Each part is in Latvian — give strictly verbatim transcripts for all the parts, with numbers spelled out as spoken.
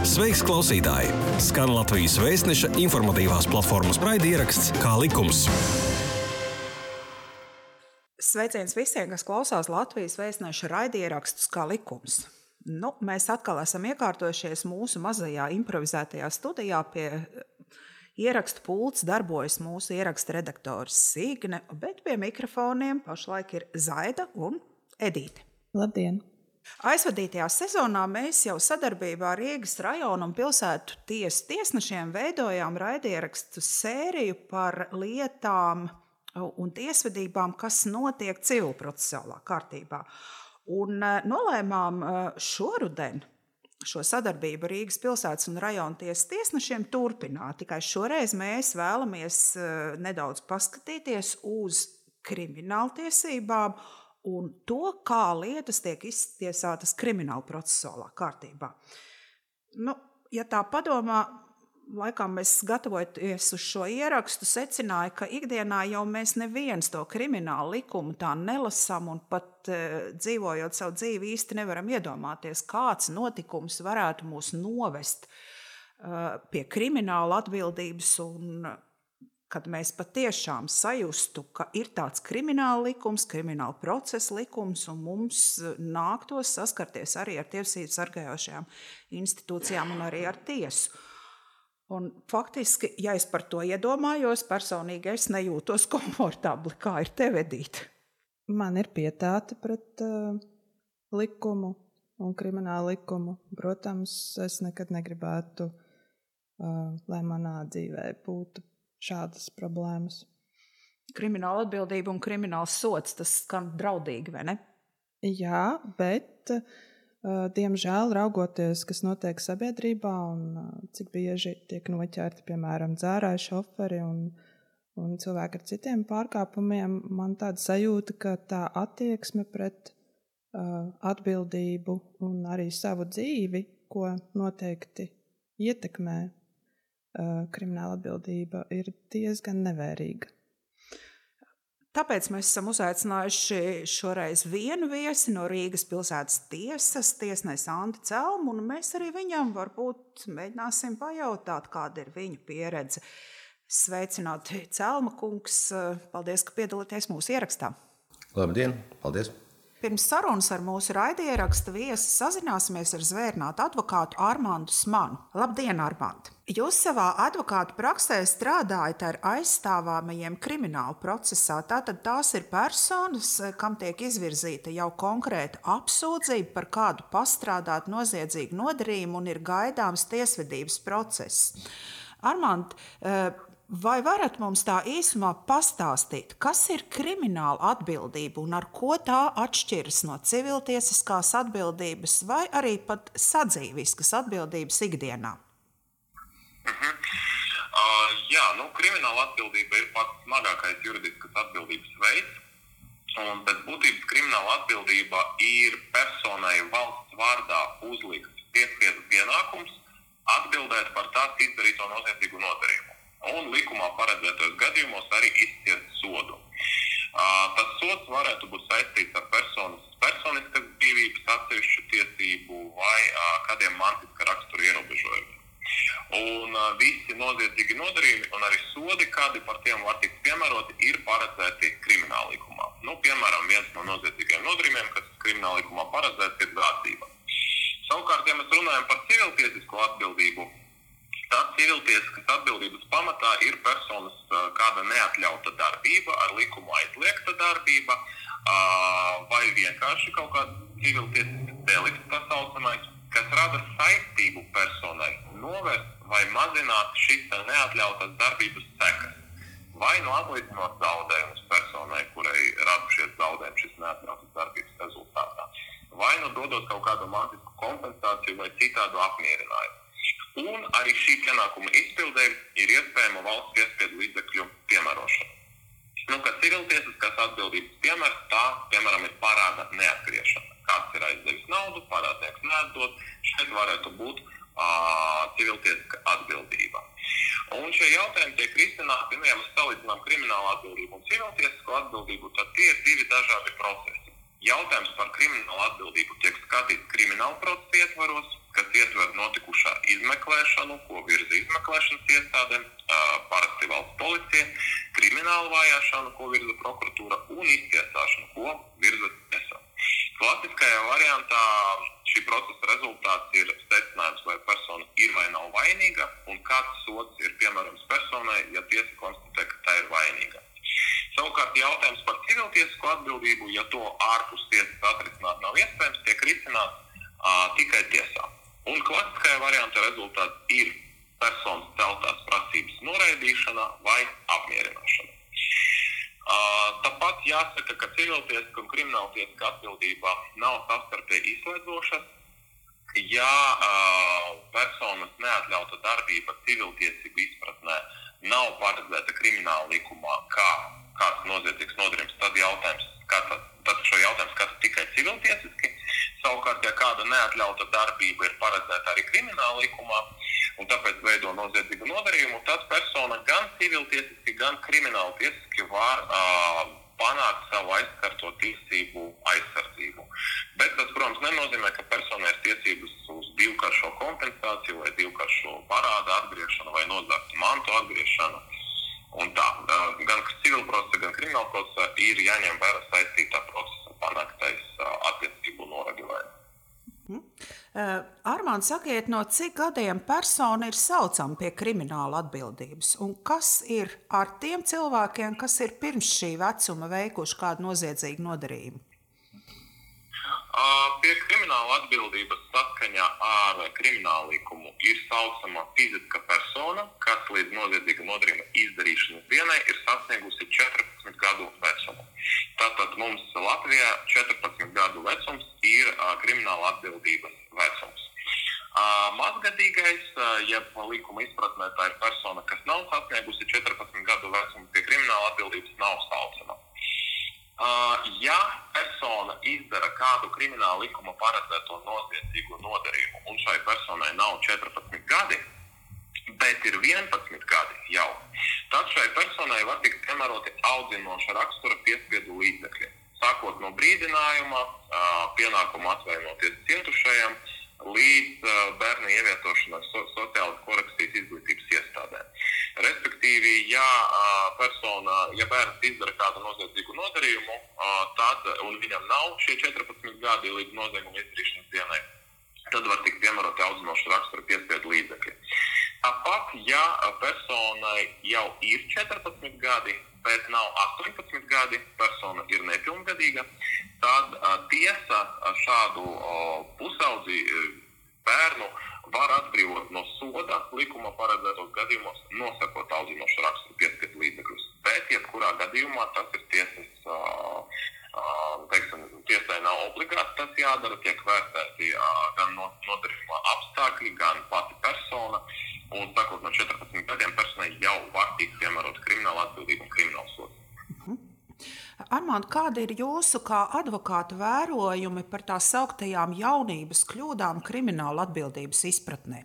Sveiks, klausītāji! Skan Latvijas Vēstneša informatīvās platformas raidieraksts Kā likums. Sveiciens visiem, kas klausās Latvijas Vēstneša raidierakstus Kā likums. Nu, mēs atkal esam iekārtojušies mūsu mazajā improvizētajā studijā. Pie ierakstu pults darbojas mūsu ieraksta redaktors Signe, bet pie mikrofoniem pašlaik ir Zaida un Edīte. Labdien! Aizvadītajā sezonā mēs jau sadarbībā ar Rīgas rajonu un pilsētu tiesu tiesnešiem veidojām raidierakstu sēriju par lietām un tiesvedībām, kas notiek civilprocesuālā kārtībā. Un nolēmām šoruden šo sadarbību Rīgas pilsētas un rajona tiesas tiesnešiem turpināt. Tikai šoreiz mēs vēlamies nedaudz paskatīties uz krimināltiesībām un to, kā lietas tiek iztiesātas krimināla procesuālā kārtībā. Nu, ja tā padomā, laikam mēs gatavoties uz šo ierakstu secināja, ka ikdienā jau mēs neviens to kriminālu likumu tā nelasām un pat e, dzīvojot savu dzīvi īsti nevaram iedomāties, kāds notikums varētu mūs novest e, pie krimināla atbildības un kad mēs patiešām sajustu, ka ir tāds krimināla likums, krimināla procesa likums, un mums nāktos saskarties arī ar tiesību sargājošajām institūcijām un arī ar tiesu. Un faktiski, ja es par to iedomājos, personīgi es nejūtos komfortabli. Kā ir tev, Edīte? Man ir pietāte pret uh, likumu un kriminālu likumu. Protams, es nekad negribētu, uh, lai manā dzīvē būtu šādas problēmas. Krimināla atbildība un krimināls sods, tas skan draudīgi, vai ne? Jā, bet, uh, diemžēl, raugoties, kas notiek sabiedrībā un uh, cik bieži tiek noķerti, piemēram, dzērāji šoferi un, un cilvēki ar citiem pārkāpumiem, man tāda sajūta, ka tā attieksme pret uh, atbildību un arī savu dzīvi, ko noteikti ietekmē krimināla atbildība, ir diezgan nevērīga. Tāpēc mēs esam uzaicinājuši šoreiz vienu viesi no Rīgas pilsētas tiesas, tiesnesi Anti Celmu, un mēs arī viņam varbūt mēģināsim pajautāt, kāda ir viņa pieredze. Sveicināti, Celma kungs, paldies, ka piedalāties mūsu ierakstā. Labdien, paldies! Pirms sarunas ar mūsu raidieraksta viesi sazināsimies ar zvērnātu advokātu Armandu Smanu. Labdien, Armand! Jūs savā advokātu praksē strādājat ar aizstāvāmajiem krimināla procesā. Tātad tās ir personas, kam tiek izvirzīta jau konkrēta apsūdzība par kādu pastrādātu noziedzīgu nodarījumu un ir gaidāms tiesvedības process. Armand, vai varat mums tā īsumā pastāstīt, kas ir krimināla atbildība un ar ko tā atšķiras no civiltiesiskās atbildības vai arī pat sadzīviskas atbildības ikdienā? Uh-huh. Uh, jā, nu, krimināla atbildība ir pats smagākais juridiskas atbildības veids, un pēc būtības krimināla atbildība ir personai valsts vārdā uzlikts piespiedu pienākums atbildēt par tās izdarīto noziedzīgu nodarījumu. Un likumā paredzētos gadījumos arī izciest sodu. Uh, tas sods varētu būt saistīts ar personas personiskas dzīvības atsevišķu tiesību vai uh, kādiem mantiska rakstura ierobežojumiem. Un uh, visi noziedzīgi nodarījumi un arī sodi, kādi par tiem var tikt piemēroti, ir paredzēti krimināla likumā. Nu, piemēram, viens no noziedzīgiem nodarījumiem, kas krimināla likumā paredzēts, ir zādzība. Savukārt, ja mēs runājam par civiltiesisko atbildību, tad civiltiesiskas atbildības pamatā ir personas uh, kāda neatļauta darbība, ar likumu aizliegta darbība, uh, vai vienkārši kaut kāds civiltiesisks delikts, tā saucamais, kas rada saistību personai novērst vai mazināt šīs neatļautas darbības sekas. Vai nu atlīdzinot zaudējumus personai, kurai radušies zaudējumi šīs neatļautas darbības rezultātā. Vai nu dodot kaut kādu mantisku kompensāciju vai citādu apmierinājumu. Un arī šī pienākuma izpildē ir iespējama valsts piespiedu līdzekļu piemērošana. Nu, kad civiltiesiskās atbildības piemērs, tā, piemēram, ir parāda neatgriešana. Kāds ir aizdevis naudu, parādnieks neatdod, šeit varētu būt uh, civiltiesiska atbildība. Un šie jautājumi tiek risināti, nu, ja mēs salīdzinām kriminālu atbildību un civiltiesisko atbildību, tad tie ir divi dažādi procesi. Jautājums par kriminālu atbildību tiek skatīts krimināla procesa ietvaros, kas ietver notikušā izmeklēšanu, ko virza izmeklēšanas iestādēm, parasti valsts policija, kriminālu vajāšanu, ko virza prokuratūra, un iztiesāšanu, ko virza tiesa. Klasiskajā variantā šī procesa rezultāts ir secinājums, vai persona ir vai nav vainīga, un kāds sods ir piemērams personai, ja tiesa konstatē, ka tā ir vainīga. Savukārt jautājums par civiltiesisko atbildību, ja to ārpus tiesas atrisināt nav iespējams, tiek risināts uh, tikai tiesā. Un klasiskajā variantā rezultāts ir personas celtās prasības noraidīšana vai apmierināšana. Uh, tāpat jāsaka, ka civiltiesiska un krimināltiesiska atbildība nav savstarpēji izslēdzošas. Ja uh, personas neatļauta darbība civiltiesību izpratnē nav paredzēta krimināla likumā, kā kāds noziedzīgs nodarījums, tad jautājums, kā tad, tad šo jautājumu skata tikai civiltiesiski. Savukārt, ja kāda neatļauta darbība ir paredzēta arī krimināla likumā, un tāpēc veido noziedzīgu nodarījumu, tad persona gan civiltiesiski, gan krimināltiesiski var uh, panākt savu aizskarto tiesību aizsardzību. Bet tas, protams, nenozīmē, ka personai ir tiesības uz divkāršo kompensāciju vai divkāršo parādu atgriešanu vai nozagtu mantu atgriešanu. Un tā, uh, gan civil procesa, gan krimināla procesa ir jāņem vērā saistītā procesa panāktais uh, attiecību noregulējums. Hmm. Uh, Armānd, sakiet, no cik gadiem persona ir saucama pie krimināla atbildības? Un kas ir ar tiem cilvēkiem, kas ir pirms šī vecuma veikuši kādu noziedzīgu nodarījumu? Uh, pie krimināla atbildības saskaņā ar kriminālu likumu ir saucama fiziska persona, kas līdz noziedzīga nodarījuma izdarīšanas dienai ir sasniegusi četrpadsmit gadu vecumu. Tātad mums Latvijā četrpadsmit gadu vecums ir uh, krimināla atbildības vecums. Uh, mazgadīgais, uh, ja likuma izpratnē tā ir persona, kas nav sasniegusi četrpadsmit gadu vecumu, pie krimināla atbildības nav saucama. Uh, ja persona izdara kādu krimināla likuma paredzēto noziedzīgu nodarījumu, un šai personai nav četrpadsmit gadi, bet ir vienpadsmit gadi jau, tad šai personai var tikt piemēroti audzinoša rakstura piespiedu līdzekļi, sākot no brīdinājuma, uh, pienākumu atvainoties cietušajam, līdz uh, bērnu ievietošanai so, sociālas korekcijas izglītības iestādē. Respektīvi, ja uh, persona, ja bērns izdara kādu noziedzīgu nodarījumu, uh, tad, un viņam nav šie četrpadsmit gadi līdz nozieguma izdarīšanas dienai, tad var tikt piemēroti audzinoša rakstura piespiedu līdzekļi. Tāpat, ja personai jau ir četrpadsmit gadi, bet nav astoņpadsmit gadi, persona ir nepilngadīga, tad uh, tiesa šādu uh, pusaudzi uh, bērnu var atbrīvot no soda likuma paredzētos gadījumos, nosakot audzinošu raksturu piespiedu līdzekļus. Bet, jebkurā gadījumā, tas ir tiesas, uh, uh, teiksim, tiesai nav obligāti tas jādara, tiek vērtēti uh, gan no, nodarījuma apstākļi, gan pati persona, un sakot no četrpadsmit gadiem personai jau var tikt piemērot krimināla atbildība un krimināla sods. Armānd, kādi ir jūsu kā advokāta vērojumi par tā sauktajām jaunības kļūdām krimināla atbildības izpratnē?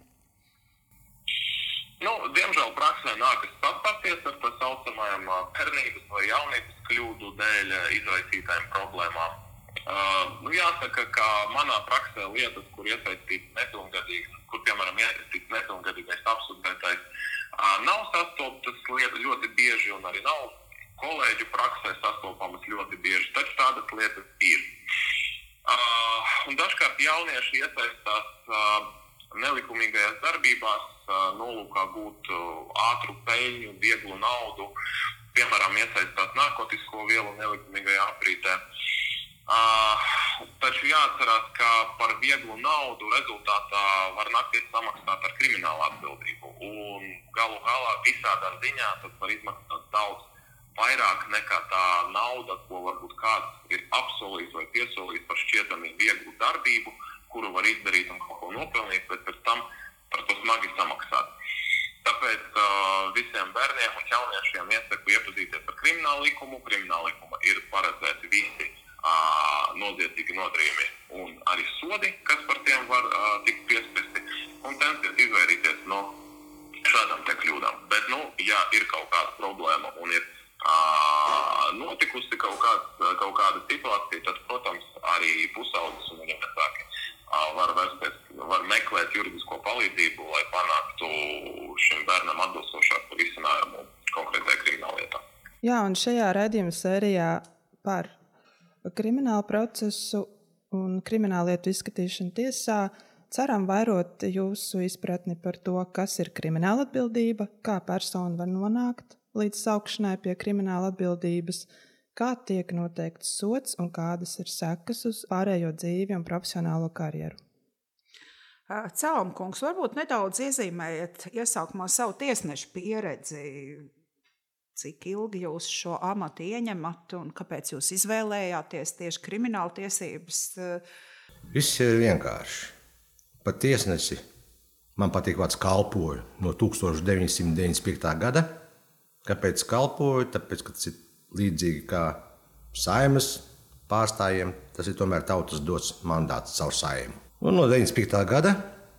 Nu, diemžēl praksē nākas sastapties ar tā saucamajām bērnības vai jaunības kļūdu dēļ izraisītājiem problēmām. Uh, nu, jāsaka, ka manā praksē lietas, kur iesaistīts nepilngadīgs, kur, piemēram, iesaistīts nepilngadīgais apsūdzētais, uh, nav sastoptas lietas ļoti bieži un arī nav kolēģu praksē sastopamas ļoti bieži, taču tādas lietas ir. Uh, un dažkārt jaunieši iesaistās uh, nelikumīgajās darbībās, uh, nolūkā gūt uh, ātru peļņu, vieglu naudu, piemēram, iesaistās narkotisko vielu nelikumīgajā aprītē. Uh, taču jāatcerās, ka par vieglu naudu rezultātā var nakties samaksāt ar kriminālu atbildību. Un galu galā visādā ziņā tas var izmaksāt daudz vairāk nekā tā nauda, ko varbūt kāds ir apsolījis vai piesolījis par šķietami vieglu darbību, kuru var izdarīt un kaut ko nopelnīt, bet pēc tam par to smagi samaksāt. Tāpēc uh, visiem bērniem un jauniešiem iesaku iepazīties ar kriminālu likumu. Krimināla likuma ir paredzēti visi uh, noziedzīgi nodarījumi un arī sodi, kas par tiem var uh, tikt piespriesti, un censties izvairīties no šādām te kļūdām. Bet, nu, ja ir kaut kāda problēma un ir Uh, notikusi kaut, kāds, kaut kāda situācija, tad, protams, arī pusaudzis un viņa vecāki uh, var vērsties var meklēt juridisko palīdzību, lai panāktu šim bērnam atbilstošāku risinājumu konkrētai krimināllietā. Jā, un šajā raidījuma sērijā par kriminālu procesu un krimināllietu izskatīšanu tiesā ceram vairot jūsu izpratni par to, kas ir krimināla atbildība, kā persona var nonākt līdz saukšanai pie krimināla atbildības, kā tiek noteikts sods un kādas ir sekas uz pārējo dzīvi un profesionālo karjeru. Cēlumkungs, varbūt nedaudz iezīmējiet iesākumā savu tiesnešu pieredzi. Cik ilgi jūs šo amatu ieņemat un kāpēc jūs izvēlējāties tieši krimināla tiesības? Viss ir vienkārši. Pat tiesnesi man patīk vārds kalpoju no tūkstoš deviņsimt deviņdesmit piekta gada. Kāpēc kalpoju? Tāpēc, ka tas ir līdzīgi kā Saeimas pārstājiem, tas ir tomēr tautas dots mandāts caur Saimu. Un no deviņdesmit piektā gada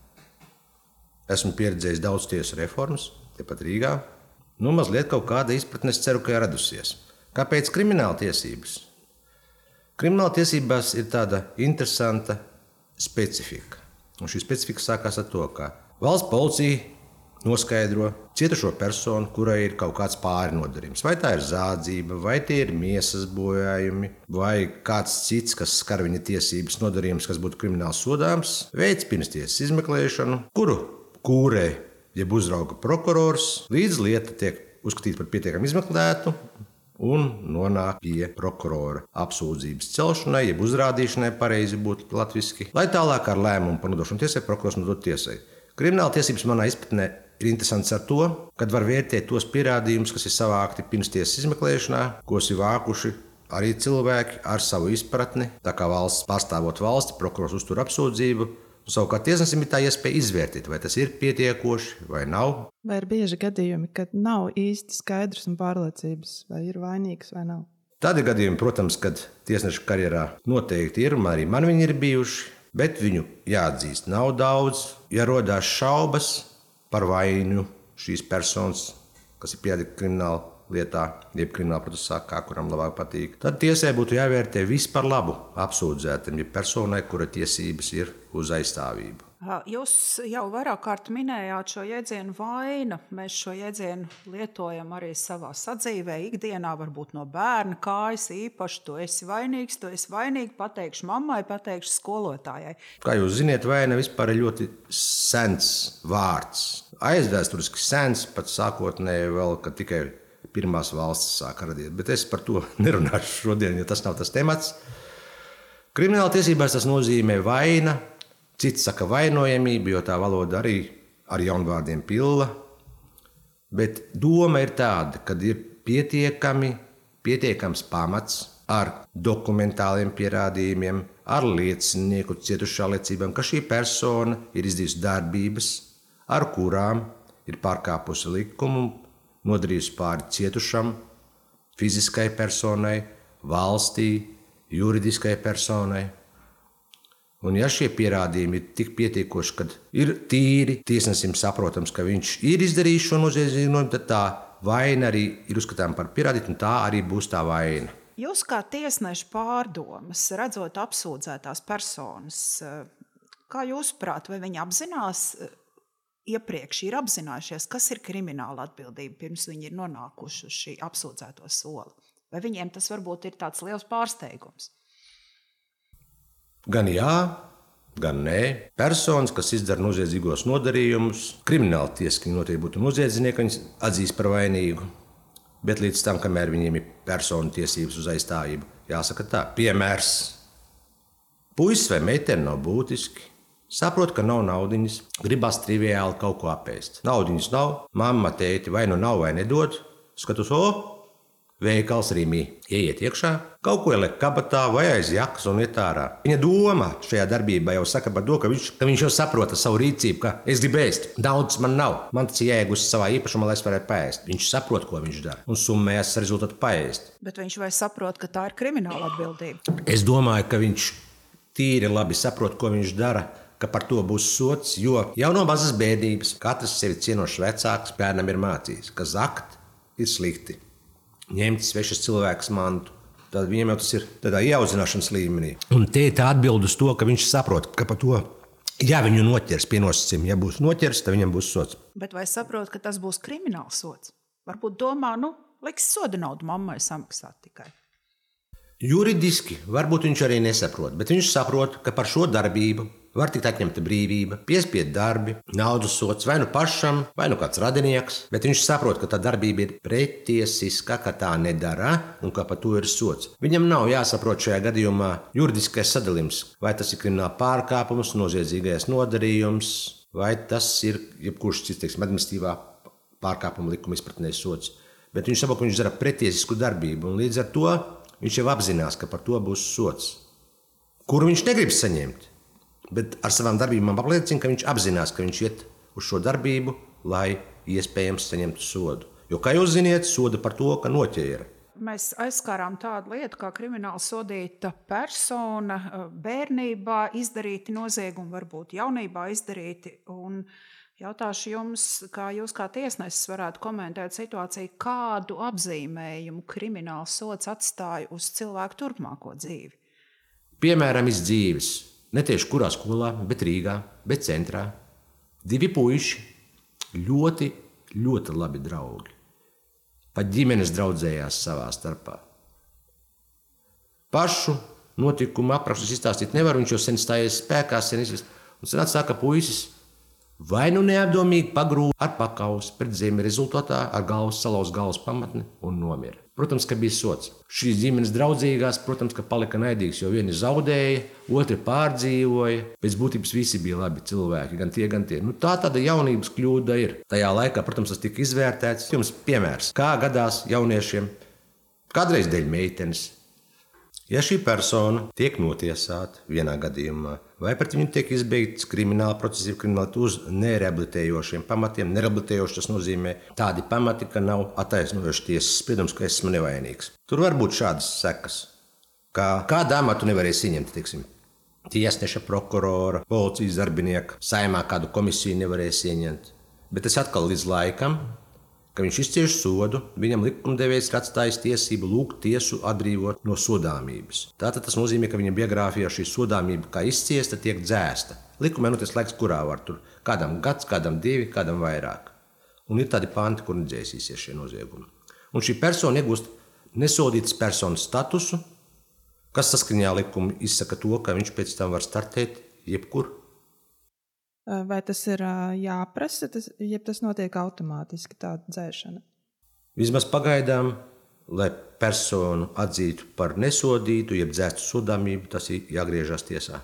esmu pieredzējis daudz tiesu reformas, tepat Rīgā. Nu, mazliet kaut kāda izpratne, es ceru, ka ir radusies. Kāpēc krimināla tiesības? Krimināla tiesībās ir tāda interesanta specifika. Un šī specifika sākās ar to, ka valsts policija noskaidro cietušo personu, kurai ir kaut kāds pāri nodarījums. Vai tā ir zādzība, vai tie ir miesas bojājumi, vai kāds cits, kas skar viņa tiesības nodarījums, kas būtu krimināli sodāms, veids pirmstiesas izmeklēšanu, kuru kūrē, jeb uzrauga prokurors, līdz lieta tiek uzskatīta par pietiekami izmeklētu un nonāk pie prokurora apsūdzības celšanai, jeb uzrādīšanai, pareizi būtu latviski, lai tālāk ar lēmumu par nodošanu tiesai prokurors nodot tiesai. Krimināla tiesības manā izpratnē ir interesants ar to, kad var vērtēt tos pierādījumus, kas ir savākti pirmstiesas izmeklēšanā, ko ir vākuši arī cilvēki ar savu izpratni, tā kā valsts pārstāvot valsti, prokurors uztur apsūdzību. Savukārt tiesnesim ir tā iespēja izvērtīt, vai tas ir pietiekoši vai nav. Vai ir bieži gadījumi, kad nav īsti skaidrs un pārliecības, vai ir vainīgs vai nav? Tādi gadījumi, protams, kad tiesneša karjerā noteikti ir, un arī man viņi ir bijuši, bet viņu jāatzīst nav daudz. Ja rodās šaubas par vainu šīs personas, kas ir pierādīta krimināla lietā, jeb krimināla procesā, kā kuram labāk patīk, tad tiesai būtu jāvērtē viss par labu apsūdzētam, ja personai, kura tiesības ir uz aizstāvību. Jūs jau vairāk kārt minējāt šo jēdzienu vaina. Mēs šo jēdzienu lietojam arī savā sadzīvē, ikdienā, varbūt no bērna kājas īpaši. Tu esi vainīgs, tu esi vainīgi, pateikšu mammai, pateikšu skolotājai. Kā jūs ziniet, vaina vispār ir ļoti sens vārds. Aizvēsturiski sens, pat sākotnēji vēl, kad tikai pirmās valstis sāka radīt. Bet es par to nerunāšu šodien, jo tas nav tas temats. Krimināla tiesībās tas nozīmē vaina, cits saka vainojamība, jo tā valoda arī ar jaunvārdiem pilla. Bet doma ir tāda, kad ir pietiekami, pietiekams pamats ar dokumentāliem pierādījumiem, ar liecinieku cietušā liecībām, ka šī persona ir izdarījusi darbības, ar kurām ir pārkāpusi likumu, nodarījusi pāri cietušam, fiziskai personai, valstī, juridiskai personai. Un ja šie pierādījumi ir tik pietiekoši, kad ir tīri tiesnesim saprotams, ka viņš ir izdarījis šo noziegumu, tad tā vaina arī ir uzskatāma par pierādītu, un tā arī būs tā vaina. Jūs kā tiesneša pārdomas, redzot apsūdzētās personas, kā jūsuprāt, vai viņi apzinās, iepriekš ir apzinājušies, kas ir krimināla atbildība, pirms viņi ir nonākuši uz šī apsūdzēto soli? Vai viņiem tas varbūt ir tāds liels pārsteigums? Gan jā, gan nē. Personas, kas izdara noziedzīgos nodarījumus, krimināla tiesa noteikti būtu noziedznieki, viņus atzīs par vainīgu. Bet līdz tam, kamēr viņiem ir personu tiesības uz aizstāvību, jāsaka tā. Piemērs. Puisis vai meitene nav būtiski. Saprot, ka nav naudiņas, gribas triviāli kaut ko apēst. Naudiņas nav, mamma, tēti vai nu nav vai nedod. Skatos, o, veikals Rīmī. Ieiet iekšā, kaut ko ieliek kabatā vai aiz jakas un iet ārā. Viņa doma šajā darbībā jau saka par to, ka viņš, ka viņš jau saprota savu rīcību, ka es gribu ēst. Daudz man nav. Man tas jāiegūst savā īpašumā, lai es varētu paēst. Viņš saprot, ko viņš dara un summējas rezultātu paēst. Bet viņš vai saprot, ka tā ir krimināla atbildība? Es domāju, ka viņš tīri labi saprot, ko viņš dara, ka par to būs sots, jo jau no mazas bērnības katrs sevi cienošs vecāks bērnam ir mācījis, ka zakt ir slikti. Ņemt svešas cilvēks mantu, tad viņam jau tas ir tādā ieaudzināšanas līmenī. Un te tā atbild uz to, ka viņš saprot, ka par to Ja viņu noķers pie nosacījuma, ja būs noķers, tad viņam būs sots. Bet vai saprot, ka tas būs krimināls sots? Varbūt domā, nu, liks soda naudu mammai samaksāt tikai. Juridiski varbūt viņš arī nesaprot, bet viņš saprot, ka par šo darbību var tikt atņemta brīvība, piespied darbi, naudas sots vai nu pašam, vai nu kāds radinieks, bet viņš saprot, ka tā darbība ir pretiesiska, ka tā nedara un ka par to ir sots. Viņam nav jāsaprot šajā gadījumā juridiskais sadalījums, vai tas ir krimināla pārkāpums, noziedzīgais nodarījums, vai tas ir jebkurš cits, teiksim, administratīvā pārkāpuma likuma izpratnē sots. Bet viņš saprot, ka viņš dara pretiesisku darbību, un līdz ar to viņš jau apzinās, ka par to būs sots, kuru viņš negrib saņemt. Bet ar savām darbībām apliecina, ka viņš apzinās, ka viņš iet uz šo darbību, lai iespējams saņemtu sodu. Jo, kā jūs ziniet, soda par to, ka noķēra. Mēs aizskārām tādu lietu, kā krimināli sodīta persona, bērnībā izdarīti noziegumi, varbūt jaunībā izdarīti. Un jautāšu jums, kā jūs kā tiesnesis varētu komentēt situāciju, kādu apzīmējumu krimināls sods atstāja uz cilvēku turpmāko dzīvi? Piemēram, iz dzīves. Ne tieši kurā skolā, bet Rīgā, bet centrā. Divi puiši, ļoti, ļoti labi draugi. Pat ģimenes draudzējās savā starpā. Pašu notikumu aprakstus izstāstīt nevar, viņš jau sen stājies spēkā, sen izstāstīt. Un sen atsāka puisis vai nu neapdomīgi pagrūda ar pakausi pret zemi, rezultātā ar galvas salauz galvas pamatni un nomira. Protams, ka bija sots. Šīs ģimenes draudzīgās, protams, ka palika naidīgs, jo vieni zaudēja, otri pārdzīvoja. Pēc būtības visi bija labi cilvēki, gan tie, gan tie. Nu, tā tāda jaunības kļūda ir. Tajā laikā, protams, tas tika izvērtēts. Jums piemērs, kā gadās jauniešiem, kādreiz dēļ meitenes. Ja šī persona tiek notiesāta vienā gadījumā, vai pret viņu tiek izbeigts krimināla procesa, krimināla uz nerehabilitējošiem pamatiem, nerehabilitējoši tas nozīmē tādi pamati, ka nav attaisnojoši tiesas spriedums, ka esmu nevainīgs. Tur var būt šādas sekas, kā kādu amatu nevarēs ieņemt, teiksim, tiesneša, prokurora, policijas darbinieka, saimā kādu komisiju nevarēs ieņemt. Bet tas atkal līdz laikam, ka viņš izcieš sodu, viņam likumdevējs ir atstājis tiesību lūgt tiesu atbrīvot no sodāmības. Tātad tas nozīmē, ka viņa biogrāfijā šī sodāmība kā izciesta tiek dzēsta. Likumē notiek laiks, kurā var tur kādam gads, kādam divi, kādam vairāk. Un ir tādi panti, kur nedzēsīsies šie noziegumi. Un šī persona iegūst nesodītas personas statusu, kas saskaņā likuma izsaka to, ka viņš pēc tam var startēt jebkur. Vai tas ir jāprasa, tas, ja tas notiek automātiski, tāda dzēšana? Vismaz pagaidām, lai personu atzītu par nesodītu, jeb dzēstu sodāmību, tas ir jāgriežas tiesā.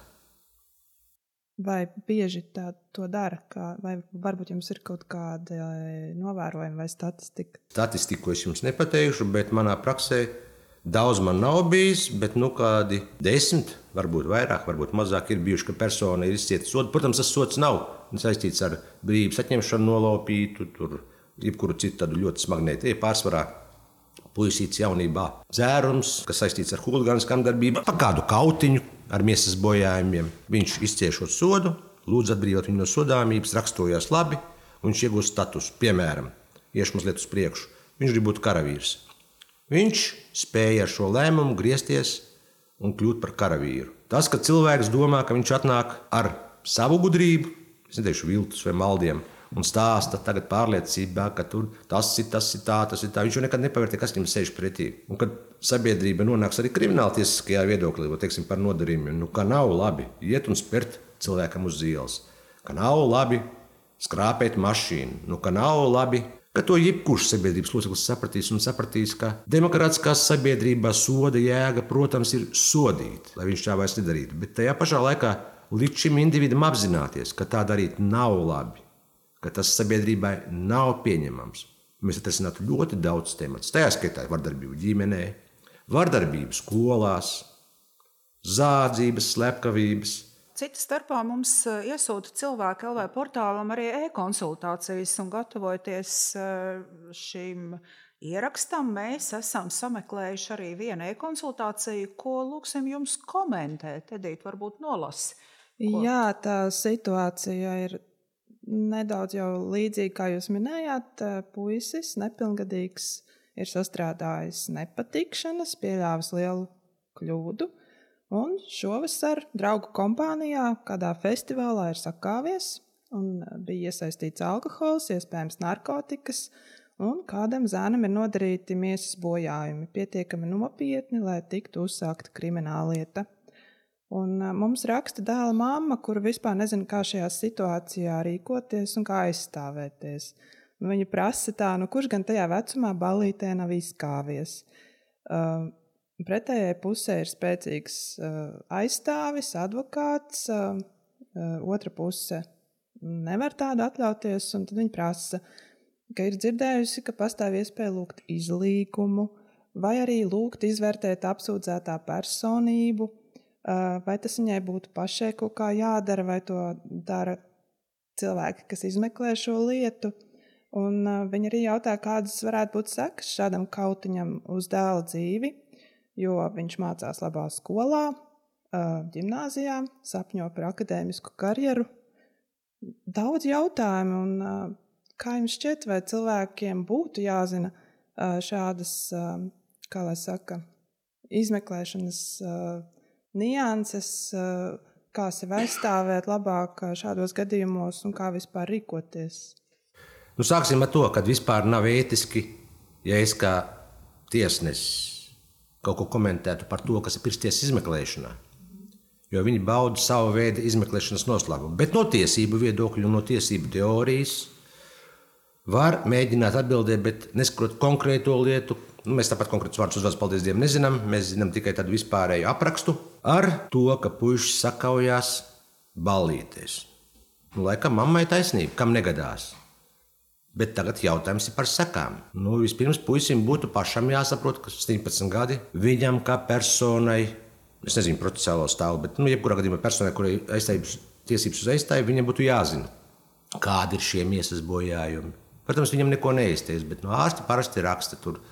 Vai bieži tā to dara? Kā, vai varbūt jums ir kaut kāda novērojuma vai statistika? Statistiku es jums nepateikšu, bet manā praksē daudz man nav bijis, bet nu kādi desmit, varbūt vairāk, varbūt mazāk ir bijuši, ka persona ir izcieta sodu. Protams, tas sods nav saistīts ar brīvības atņemšanu nolaupītu, tur jebkuru citu tādu ļoti smagnētu. Tie pārsvarā puisīts jaunībā dzērums, kas saistīts ar huligāniskām darbībām, par kādu kautiņu ar miesas bojājumiem. Viņš izciešot sodu, lūdz atbrīvot viņu no sodāmības, rakstojās labi, un viņš iegūst statusu. Piemēram, iešu mazliet uz priekšu, viņš grib būt karavīrs. Viņš spēja ar šo lēmumu griezties un kļūt par karavīru. Tas, ka cilvēks domā, ka viņš atnāk ar savu gudrību, es neteikšu viltus vai maldiem, un stāsta tagad pārliecībā, ka tur tas ir, tas ir tā, tas ir tā. Viņš jau nekad nepavērtē, kas viņam sēž pretī. Un kad sabiedrība nonāks arī krimināltiesiskajā viedoklī, teiksim, par nodarījumiem, nu, ka nav labi iet un spert cilvēkam uz ielas, ka nav labi skrāpēt mašīnu, nu, ka nav labi, ka to jebkurš sabiedrības loceklis sapratīs un sapratīs, ka demokrātiskās sabiedrībā soda jēga, protams, ir sodīt, lai viņš tā vairs nedarītu. Bet tajā pašā laikā līdz šim individam apzināties, ka tā darīt nav labi, ka tas sabiedrībai nav pieņemams. Mēs atrisinātu ļoti daudz temats. Tajā skaitā vardarbību ģimenē, vardarbību skolās, zādzības, slepkavības. Cita starpā mums iesūta cilvēki L V portālam arī e-konsultācijas, un gatavojoties šim ierakstam, mēs esam sameklējuši arī vienu e-konsultāciju, ko lūksim jums komentēt. Edīt, varbūt nolasi. Ko? Jā, tā situācija ir nedaudz jau līdzīga, kā jūs minējāt. Puisis, nepilngadīgs, ir sastrādājis nepatikšanas, pieļāvis lielu kļūdu. Un šovasar draugu kompānijā kādā festivālā ir sakāvies un bija iesaistīts alkohols, iespējams narkotikas, un kādam zēnam ir nodarīti miesas bojājumi, pietiekami nopietni, lai tiktu uzsākta krimināllieta. Un mums raksta dēla mamma, kura vispār nezina, kā šajā situācijā rīkoties un kā aizstāvēties. Un viņa prasa tā, nu kurš gan tajā vecumā ballītē nav izkāvies. Uh, pretējai pusē ir spēcīgs uh, aizstāvis, advokāts, uh, uh, otra puse nevar tādu atļauties, un tad viņa prasa, ka ir dzirdējusi, ka pastāv iespēja lūgt izlīgumu, vai arī lūgt izvērtēt apsūdzētā personību, vai tas viņai būtu pašai kaut kā jādara, vai to dara cilvēki, kas izmeklē šo lietu. Un viņa arī jautā, kādas varētu būt sekas šādam kautiņam uz dēla dzīvi, jo viņš mācās labā skolā, ģimnāzijā, sapņo par akadēmisku karjeru. Daudz jautājumu, un kā jums šķiet, vai cilvēkiem būtu jāzina šādas, kā lai saka, izmeklēšanas nianses, kā sevi aizstāvēt labāk šādos gadījumos un kā vispār rīkoties? Nu, sāksim ar to, ka vispār nav ētiski, ja es kā tiesnesis kaut ko komentētu par to, kas ir pirmstiesas izmeklēšanā. Jo viņi bauda savu veidu izmeklēšanas noslēgumu. Bet no tiesību viedokļu un no tiesību teorijas var mēģināt atbildēt, bet neskarot konkrēto lietu. Nu, mēs tāpat konkrētus vārdus uzvārds, paldies Dievam, nezinām. Mēs zinām tikai tādu vispārēju aprakstu ar to, ka puiši sakaujās ballītēs. Nu, laikam mammai taisnība, kam negadās. Bet tagad jautājums ir par sekām. Nu, vispirms puisim būtu pašam jāsaprot, ka septiņpadsmit gadi viņam kā personai, es nezinu procesālo stāvu, bet nu, jebkurā gadījumā personai, kurai aizstājības tiesības uz aizstāju, viņam būtu jāzina, kādi ir šie miesas bojājumi. Protams, viņam neko neizties, bet no ārsti parasti raksta tur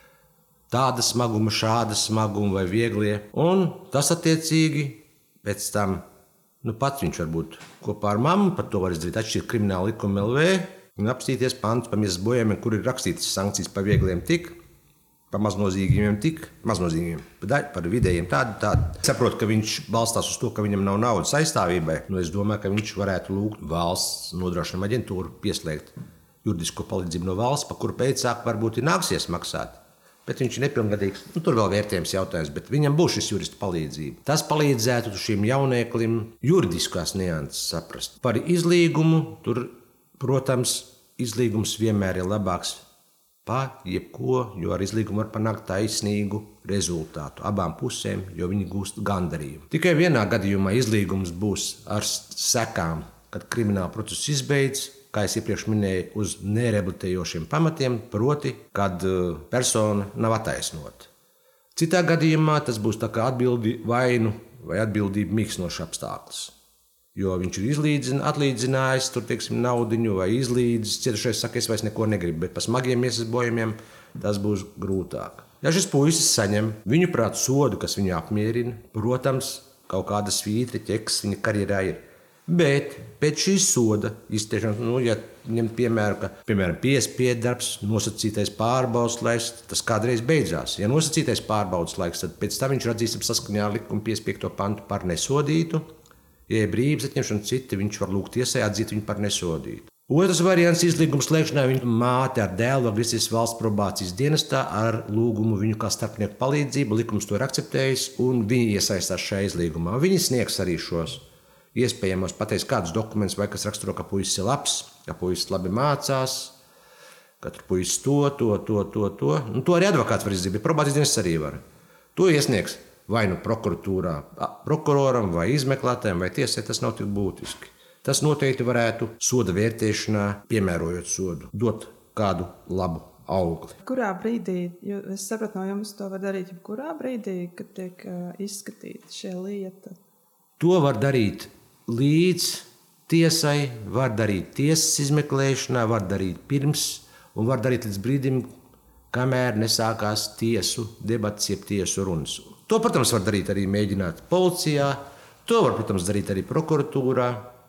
tāda smaguma, šāda smaguma vai vieglie. Un tas attiecīgi pēc tam, nu pats viņš var būt kopā ar mammu, par to var izdarīt atšķirt krimināla likuma L V un apstīties pantus par miesas bojājumiem, kur ir rakstītas sankcijas par viegliem tik, par maznozīgiem tik, maznozīgiem, par vidējiem tādu, tādu. Saprotu, ka viņš balstās uz to, ka viņam nav naudas aizstāvībai. Nu, es domāju, ka viņš varētu lūgt valsts nodrošinājuma aģentūru pieslēgt juridisko palīdzību no valsts, par kuru pēcāk varbūt ir nāksies maksāt. Bet viņš ir nepilngadīgs. Nu, tur vēl vērtējums jautājums, bet viņam būs šis jurista palīdzība. Tas palīdzētu šim jaunieklim juridiskās nianses saprast. Par izlīgumu tur, protams, izlīgums vienmēr ir labāks par jebko, jo ar izlīgumu var panākt taisnīgu rezultātu abām pusēm, jo viņi gūst gandarījumu. Tikai vienā gadījumā izlīgums būs ar sekām, kad krimināla process izbeidz, kā es iepriekš minēju, uz nereabilitējošiem pamatiem, proti, kad persona nav attaisnota. Citā gadījumā tas būs tā kā atbildi vainu vai atbildība mīkstinošs apstākļus. Jo viņš ir izlīdzin, atlīdzinājis tur, teiksim, naudiņu vai izlīdzis. Cietušais saka, es vairs neko negribu, bet par smagiem miesas bojājumiem tas būs grūtāk. Ja šis puisis saņem viņu prāt sodu, kas viņu apmierina, protams, kaut kāda svītra, ķeks viņa karjerā ir. Bet pēc šīs soda iztiešanas, nu, ja ņemt piemēru, ka, piemēram, piespiedu darbs, nosacītais pārbaudas laiks, tas kādreiz beidzās. Ja nosacītais pārbaudas laiks, tad pēc tam viņš ir atzīstams saskaņā ar likumu piespieto pantu par nesodītu. Ja ir brīvības atņemšana citi, viņš var lūgt tiesai atzīt viņu par nesodītu. Otrs variants izlīguma slēgšanā viņa māte ar dēlu var griezties valsts probācijas dienestā ar lūgumu viņu kā starpnieku palīdzību. Likums to ir akceptējis un viņi iesaistās šajā izlīgumā. Viņi sniegs arī šos iespējamos pateiks kādus dokumentus, vai kas raksturo, ka puisis ir labs, ka puisis labi mācās, ka tur puisis to, to, to, to, to. Un to arī advokāts var izdarīt, bet probācijas dienests arī var. To iesniegs vai nu prokuratūrā, prokuroram, vai izmeklētājiem, vai tiesai, tas nav tik būtiski. Tas noteikti varētu soda vērtēšanā, piemērojot sodu, dot kādu labu augli. Kurā brīdī, jo es sapratu no jums, to var darīt jebkurā brīdī, kad tiek uh, izskatīta šī lieta? To var darīt līdz tiesai, var darīt tiesas izmeklēšanā, var darīt pirms un var darīt līdz brīdim, kamēr nesākās tiesu debats, jeb tiesu runas. To, protams, var darīt arī mēģināt policijā, to var, protams, darīt arī prokuratūrā.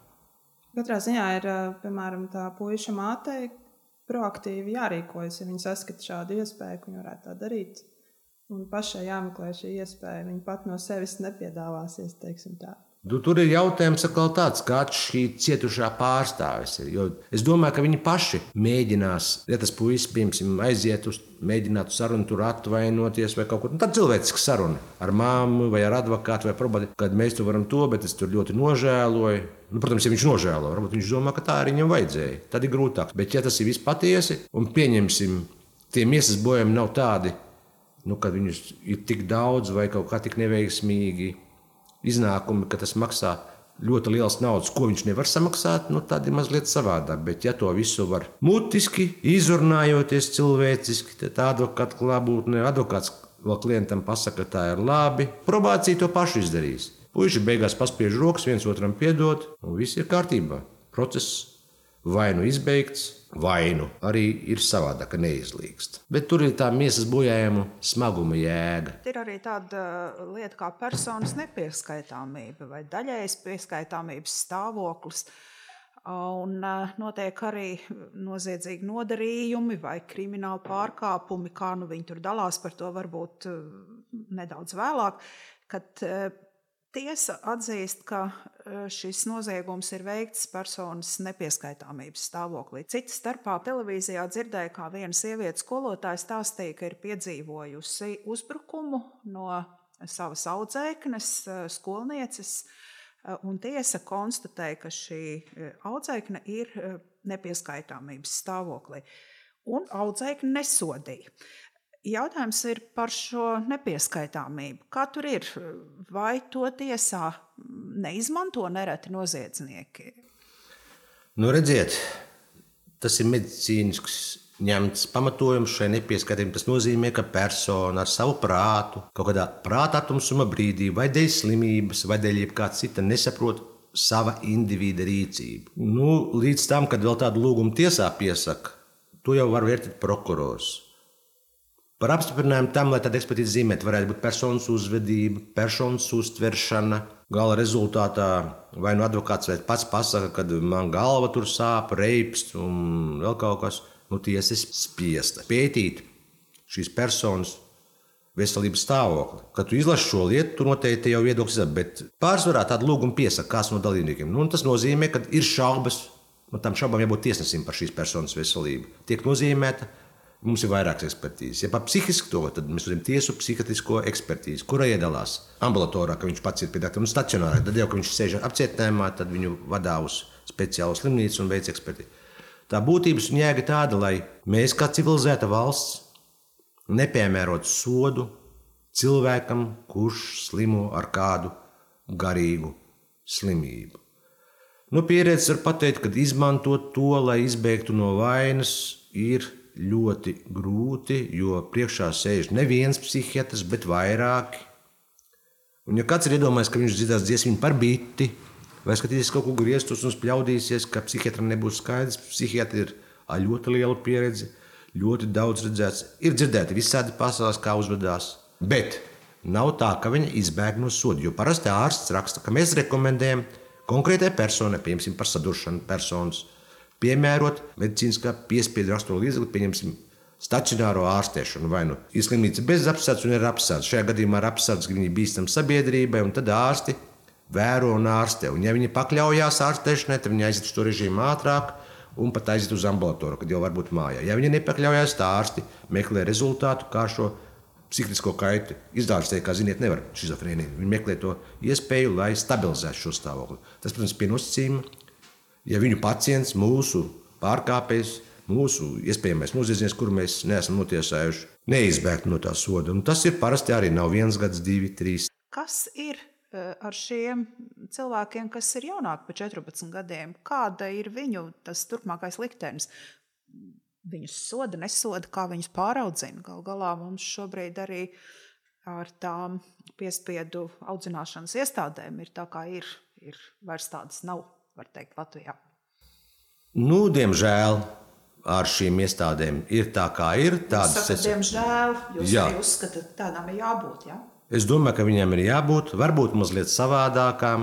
Katrā ziņā ir, piemēram, tā puiša mātei proaktīvi jārīkojas, ja viņi saskata šādu iespēju, ka viņi varētu tā darīt. Un pašai jāmeklē šī iespēja. Viņa pat no sevis nepiedāvāsies, teiksim tā. Du, tur ir jautājums atkal tāds, kāds šī cietušā pārstāvis ir. Jo es domāju, ka viņi paši mēģinās, ja tas puisis, piemēram, aiziet uz mēģināt sarunu, tur atvainoties vai kaut ko. Nu, tad cilvēciska saruna ar māmu vai ar advokātu vai probāti, kad mēs tu varam to, bet es tur ļoti nožēloju. Nu, protams, ja viņš nožēlo, varbūt viņš domā, ka tā arī viņam vajadzēja. Tad ir grūtāk. Bet ja tas ir viss patiesi un pieņemsim, tie miesas bojājumi nav tādi, nu, kad viņus ir tik daudz vai kaut kā tik neveiksmīgi iznākumi, ka tas maksā ļoti liels naudas, ko viņš nevar samaksāt, nu tad ir mazliet savādāk. Bet ja to visu var mutiski, izrunājoties cilvēciski, tad advokāta klātbūtne, advokāts vēl klientam pasaka, ka tā ir labi. Probācija to pašu izdarīs. Puiši beigās paspiež rokas, viens otram piedod, un viss ir kārtībā. Process vai nu izbeigts, vai nu arī ir savādāk, ka neizlīgst. Bet tur ir tā miesas bojājumu smaguma jēga. Ir arī tāda lieta kā personas nepieskaitāmība vai daļējas pieskaitāmības stāvoklis. Un notiek arī noziedzīgi nodarījumi vai krimināli pārkāpumi, kā nu viņi tur dalās, par to varbūt nedaudz vēlāk, kad tiesa atzīst, ka šis noziegums ir veikts personas nepieskaitāmības stāvoklī. Cita starpā televīzijā dzirdēja, kā viena sieviete skolotāja stāstīja, ka ir piedzīvojusi uzbrukumu no savas audzēknes, skolnieces, un tiesa konstatēja, ka šī audzēkne ir nepieskaitāmības stāvoklī. Un audzēkne nesodīja. Jautājums ir par šo nepieskaitāmību. Kā tur ir? Vai to tiesā neizmanto nereti noziedznieki? Nu, redziet, tas ir medicīnisks ņemts pamatojums šai nepieskaitāmībai. Tas nozīmē, ka persona ar savu prātu, kaut kādā prāta atumsuma brīdī, vai dēļ slimības, vai dēļ jebkāda cita, nesaprot sava individa rīcību. Nu, līdz tam, kad vēl tādu lūgumu tiesā piesaka, to jau var vērtēt prokurors. Par apstiprinājumu tam, lai tāda ekspertīze zīmētu, varētu būt personas uzvedība, personas uztveršana. Gala rezultātā vai nu advokāts vai pats pasaka, ka man galva tur sāp, reipst un vēl kaut kas. Nu, tiesa ir spiesta pētīt šīs personas veselības stāvokli. Kad tu izlasi šo lietu, tu noteikti jau viedoklis ir, bet pārsvarā tādu lūgumu piesaka kāds no dalībniekiem. Nu, tas nozīmē, ka ir šaubas, un tam šaubām jābūt tiesnesim par šīs personas veselību. Tiek nozīmēta. Mums ir vairākas ekspertīzes. Ja par psihisku to, tad mēs uzņemam tiesu psihiatrisko ekspertīzi, kura iedalās ambulatorā, ka viņš pats ir pie doktora, un stacionārā. Tad jau, ka viņš sēž apcietinājumā, tad viņu vadā uz speciālu slimnīcu un veic ekspertīzi. Tā būtības un jēga tāda, lai mēs kā civilizēta valsts nepiemērotu sodu cilvēkam, kurš slimo ar kādu garīgu slimību. Nu, pieredze var pateikt, ka izmantot to, lai izbēgtu no vainas, ir ļoti grūti, jo priekšā sēž neviens psihiatrs, bet vairāki. Un ja kāds ir iedomājies, ka viņš dziedās dziesmiņu par biti, vai skatīsies kaut ko griestus un spļaudīsies, ka psihiatram nebūs skaidrs, psihiatri ir ar ļoti lielu pieredzi, ļoti daudz redzēts, ir dzirdēti visādi pasaules, kā uzvedās, bet nav tā, ka viņi izbēg no soda, jo parasti ārsts raksta, ka mēs rekomendējam konkrētai personai, piemēram, par saduršanu personas, piemērot medicīniskā piespiedu raksturo līdzekli, pieņemsim stacionāro ārstēšanu. Vai nu ir slimnīca bez apsardzes un ir apsardzes. Šajā gadījumā ar apsardzes viņi bīstam sabiedrībai, un tad ārsti vēro un ārstē. Un ja viņi pakļaujās ārstēšanai, tad viņi aiziet uz to režīmu ātrāk un pat aiziet uz ambulatoru, kad jau var būt mājā. Ja viņi nepakļaujās, tā ārsti meklē rezultātu, kā šo psihiatrisko kaitu izdārstēt, kā ziniet, nevar šizofrēniju. Viņi meklē to iespēju, lai stabilizētu šo stāvokli. Tas, protams, pie nosacījuma. Ja viņu pacients, mūsu pārkāpējs, mūsu iespējamais noziedznieks, kuru mēs neesam notiesājuši, neizbēgt no tā soda. Un tas ir parasti arī nav viens gads, divi, trīs. Kas ir ar šiem cilvēkiem, kas ir jaunāki par četrpadsmit gadiem? Kāda ir viņu tas turpmākais liktenis? Viņus soda, nesoda, kā viņus pāraudzina? Gal galā mums šobrīd arī ar tām piespiedu audzināšanas iestādēm ir tā, kā ir. Ir vairs tādas nav, var teikt, Latvijā. Nu, diemžēl ar šīm iestādēm ir tā, kā ir. Jūs sakat, diemžēl, jūs jā. Arī uzskatāt, tādām ir jābūt, jā? Es domāju, ka viņām ir jābūt, varbūt mazliet savādākām,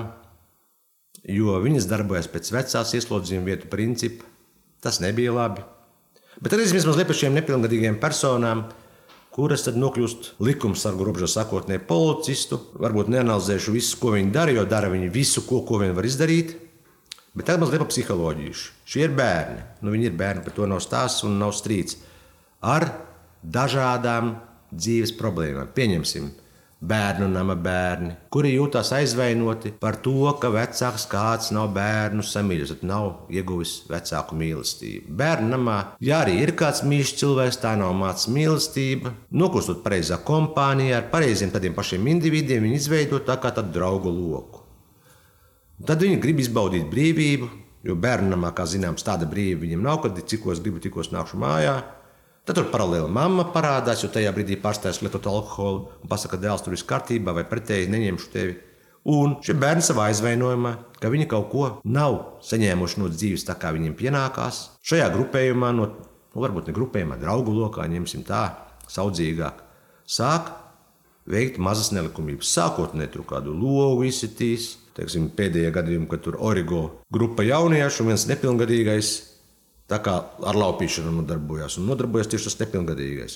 jo viņas darbojas pēc vecās ieslodzījuma vietu principa. Tas nebija labi. Bet arī vismaz mazliet par šiem nepilngadīgiem personām, kuras tad nokļūst likumsargu robežā sakotnē policistu. Varbūt neanalizēšu visu, ko viņi dara, jo dara viņi visu, ko, ko viņi var izdarīt. Bet tagad mazliet par psiholoģiju. Šie ir bērni. Nu, viņi ir bērni, par to nav stāsts un nav strīds. Ar dažādām dzīves problēmām. Pieņemsim bērnu nama bērni, kuri jūtās aizvainoti par to, ka vecāks kāds nav bērnu samīļus, tad nav ieguvis vecāku mīlestību. Bērnu namā, ja arī ir kāds mīļš cilvēks, tā nav mācas mīlestība, nokļūstot pareizā kompānijā ar pareiziem tādiem pašiem individiem, viņi izveido tā kā tādu draugu loku. Tad viņi grib izbaudīt brīvību, jo bērnu namā, kā zināms, tāda brīvība viņiem nav, kad cikos gribu, tikos nākšu mājā. Tad tur paralēli mamma parādās, jo tajā brīdī pārstājas lietot alkoholu un pasaka, ka dēls tur viss kārtībā vai pretēji neņemšu tevi. Un šie bērni savā aizvainojumā, ka viņi kaut ko nav saņēmuši no dzīves tā, kā viņiem pienākās. Šajā grupējumā, no, nu, varbūt ne grupējumā, draugu lokā, ņemsim tā, saudzīgāk, sāk veikt mazas nelikumības. Sākotnēji tur kādu logu izsitīs, teiksim, pēdējā gadījumā, kad tur Origo grupa jauniešu un viens nepilngadīgais tā kā ar laupīšanu nodarbojās. Un nodarbojās tieši tas nepilngadīgais,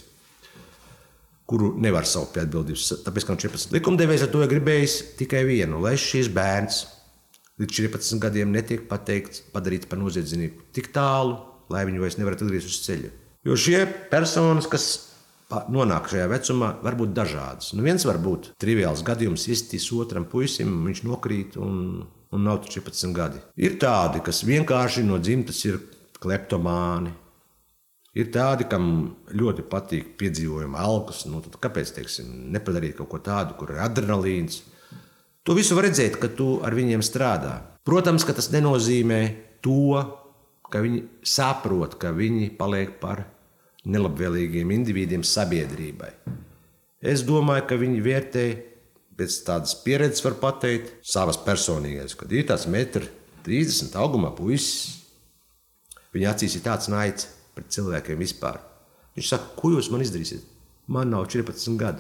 kuru nevar saukt pie atbildības. Tāpēc, ka četrpadsmit likumdevējs ar to ir gribējis tikai vienu, lai šīs bērns līdz četrpadsmit gadiem netiek pateikts, padarīts par noziedznieku tik tālu, lai viņi vairs nevar atgriezties uz ceļa. Jo šie personas, kas nonāk šajā vecumā, var būt dažādas. Nu, viens var būt triviāls gadījums, izstīs otram puisim, viņš nokrīt un, un nav četrpadsmit gadi. Ir tādi, kas vienkārši no dzimtas ir kleptomāni. Ir tādi, kam ļoti patīk piedzīvojuma alkas. Nu, tad kāpēc, teiksim, nepadarīt kaut ko tādu, kur ir adrenalīns? To visu var redzēt, ka tu ar viņiem strādā. Protams, ka tas nenozīmē to, ka viņi saprot, ka viņi paliek par nelabvēlīgiem individiem sabiedrībai. Es domāju, ka viņi vērtē, pēc tādas pieredzes var pateikt, savas personīgais, kad ir tāds metri trīsdesmit augumā puisis. Viņa acīs ir tāds naids pret cilvēkiem vispār. Viņš saka, ko jūs man izdarīsiet? Man nav četrpadsmit gadi.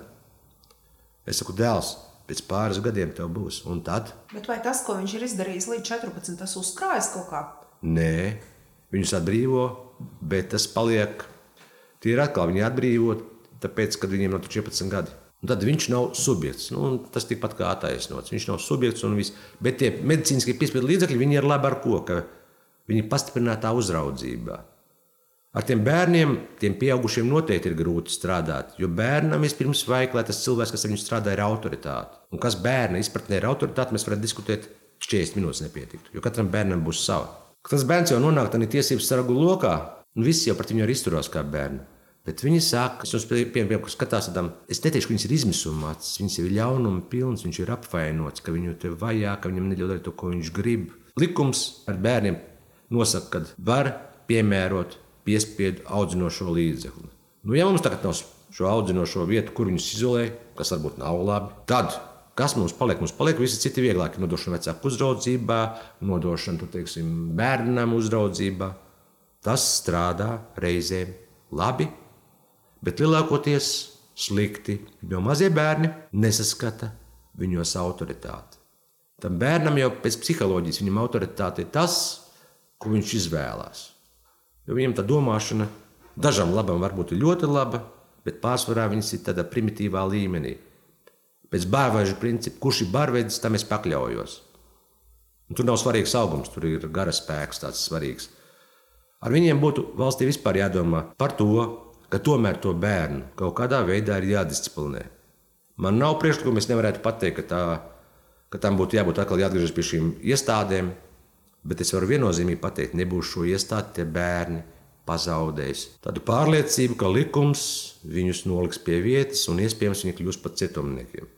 Es saku, dēls, pēc pāris gadiem tev būs. Un tad? Bet vai tas, ko viņš ir izdarījis līdz četrpadsmit, tas uzkrājas kaut kā? Nē, viņus atbrīvo, bet tas paliek. Tie ir atkal viņi atbrīvo, tāpēc, kad viņiem nav četrpadsmit gadi. Un tad viņš nav subjekts. Nu, tas tikpat kā attaisnots. Viņš nav subjekts un viss. Bet tie medicīniskie piespiedu līdzekļi, viņi ir labi ar ko, ka viņi pastiprinātā uzraudzībā. Ar tiem bērniem, tiem pieaugušiem noteikti ir grūti strādāt, jo bērnam vispirms vajag, lai tas cilvēks, kas ar viņu strādā, ir autoritāte. Un kas bērna izpratnē ir autoritāte, mēs varētu diskutēt četrdesmit minūtes nepietiktu, jo katram bērnam būs sava. Kad tas bērns jau nonāk tādā tiesības sargu lokā, un visi jau pret viņu arī izturās kā bērni. Bet viņi saka, es jums piemēram, ka skatās tādām, es neteikšu, ka viņas ir izmisumāts, viņas ir ļaunuma pilns, viņš ir apvainots, ka viņu te vajā, ka viņam neļauj darīt to, ko viņš grib. Likums ar bērniem nosaka, ka var piemērot piespiedu audzinošo līdzekli. Nu, ja mums tagad nav šo audzinošo vietu, kur viņus izolē, kas varbūt nav labi, tad kas mums paliek? Mums paliek visi citi vieglāki. Nodošana vecāku uzraudzībā, nodošana, tu teiksim, bērnam uzraudzībā. Tas strādā reizēm labi, bet lielākoties slikti, jo mazie bērni nesaskata viņos autoritāti. Tam bērnam jau pēc psiholoģijas viņam autoritāte ir tas, ko viņš izvēlās. Jo viņam tā domāšana dažam labam varbūt ir ļoti laba, bet pārsvarā viņas ir tādā primitīvā līmenī. Pēc bārvežu principa, kurš ir bārveģis, tam es pakļaujos. Un tur nav svarīgs augums, tur ir gara spēks tāds svarīgs. Ar viņiem būtu valstī vispār jādomā par to, ka tomēr to bērnu kaut kādā veidā ir jādisciplinē. Man nav priekšlikumu, es nevarētu pateikt, ka, tā, ka tam būtu jābūt atkal jāatgriežas pie šīm iestādēm, bet es varu viennozīmīgi pateikt, nebūs šo iestādi, tie bērni pazaudēs tādu pārliecību, ka likums viņus noliks pie vietas un iespējams viņi kļūs par cietumniekiem.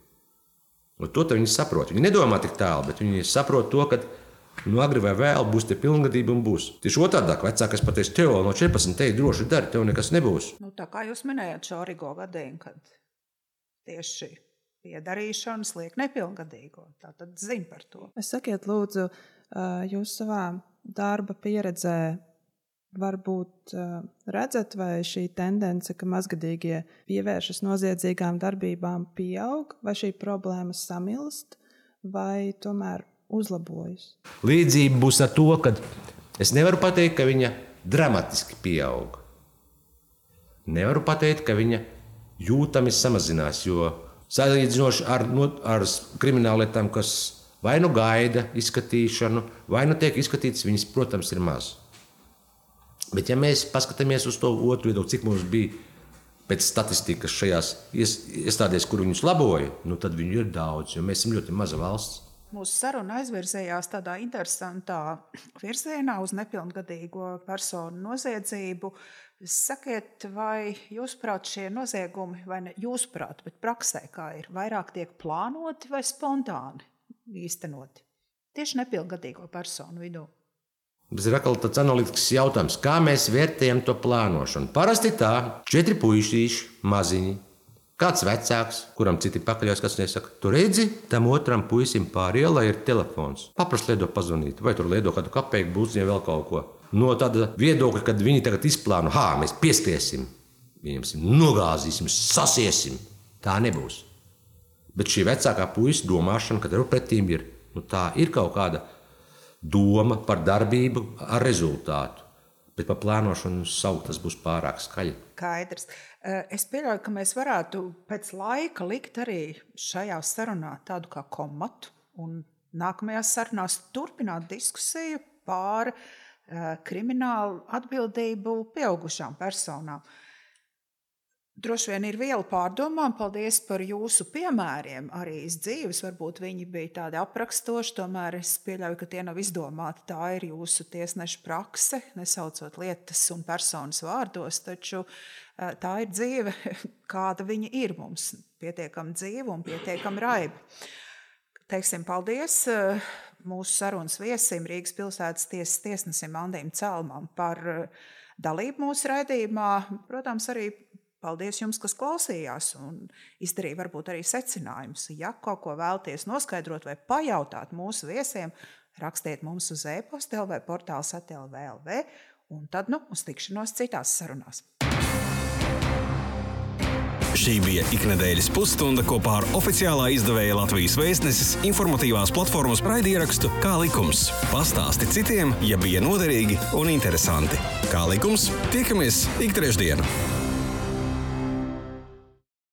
Un to viņi saprot. Viņi nedomā tik tālu, bet viņi saprot to, ka nu agri vai vēl būs tie pilngadība un būs. Tieši otrdāk vecākais pateiks, tev no četrpadsmit te droši dari, tev nekas nebūs. Nu, tā kā jūs minējāt šo Origo gadījumu, kad tieši piedarīšanas liek nepilngadīgo. Tā tad zin par to. Es sakiet, lūdzu, jūs savā darba pieredzē varbūt redzat, vai šī tendence, ka mazgadīgie pievēršas noziedzīgām darbībām pieaug, vai šī problēma samilst, vai tomēr uzlabojas? Līdzība būs ar to, ka es nevaru pateikt, ka viņa dramatiski pieaug. Nevaru pateikt, ka viņa jūtami samazinās, jo salīdzinoši ar, no, ar krimināllietām, kas vai nu gaida izskatīšanu, vai nu tiek izskatītas, viņas, protams, ir maz. Bet ja mēs paskatāmies uz to otru viedokli, cik mums bija pēc statistikas šajās iestādēs, kur viņus laboja, nu tad viņu ir daudz, jo mēs esam ļoti maza valsts. Mūsu saruna aizvirzējās tādā interesantā virzienā uz nepilngadīgo personu noziedzību. Sakiet, vai jūsuprāt šie noziegumi, vai ne jūsuprāt, bet praksē kā ir, vairāk tiek plānoti vai spontāni īstenoti? Tieši nepilngadīgo personu vidū. Tas ir atkal tāds analītisks jautājums, kā mēs vērtējam to plānošanu. Parasti tā, četri puišīši, maziņi, kāds vecāks, kuram citi pakaļās, kas nesaka, tu redzi, tam otram puisim pāri ielai ir telefons. Paprast liedo pazvanīt, vai tur liedo kādu kapeiku, būsņiem vēl kaut ko. No tāda viedokļa, kad viņi tagad izplāno, hā, mēs pieskriesim, viņam nogāzīsim, sasiesim. Tā nebūs. Bet šī vecākā puisa domāšana, kad pretīm ir, nu tā ir kaut kāda doma par darbību ar rezultātu. Bet par plānošanu saukt tas būs pārāk skaļi. Skaidrs. Es pieļauju, ka mēs varētu pēc laika likt arī šajā sarunā tādu kā komatu un nākamajās sarunās turpināt diskusiju par kriminālu atbildību pieaugušām personām. Droši vien ir viela pārdomām. Paldies par jūsu piemēriem. Arī iz dzīves varbūt viņi bija tādi aprakstoši, tomēr es pieļauju, ka tie nav izdomāti. Tā ir jūsu tiesneša prakse, nesaucot lietas un personas vārdos, taču tā ir dzīve, kāda viņa ir mums. Pietiekami dzīva un pietiekami raiba. Teiksim paldies mūsu sarunas viesim, Rīgas pilsētas tiesas tiesnesim Andim Celmam par dalību mūsu raidījumā. Protams, arī paldies jums, kas klausījās un izdarīja varbūt arī secinājumus. Ja kaut ko vēlaties noskaidrot vai pajautāt mūsu viesiem, rakstiet mums uz e-postu vai portālu Satelv punkt L V un tad nu uz tikšanos citās sarunās. Šī bija iknedēļas pusstunda kopā ar oficiālā izdevēja Latvijas Vēstneses informatīvās platformas raidierakstu Kā likums. Pastāsti citiem, ja bija noderīgi un interesanti. Kā likums, tiekamies ik trešdienu.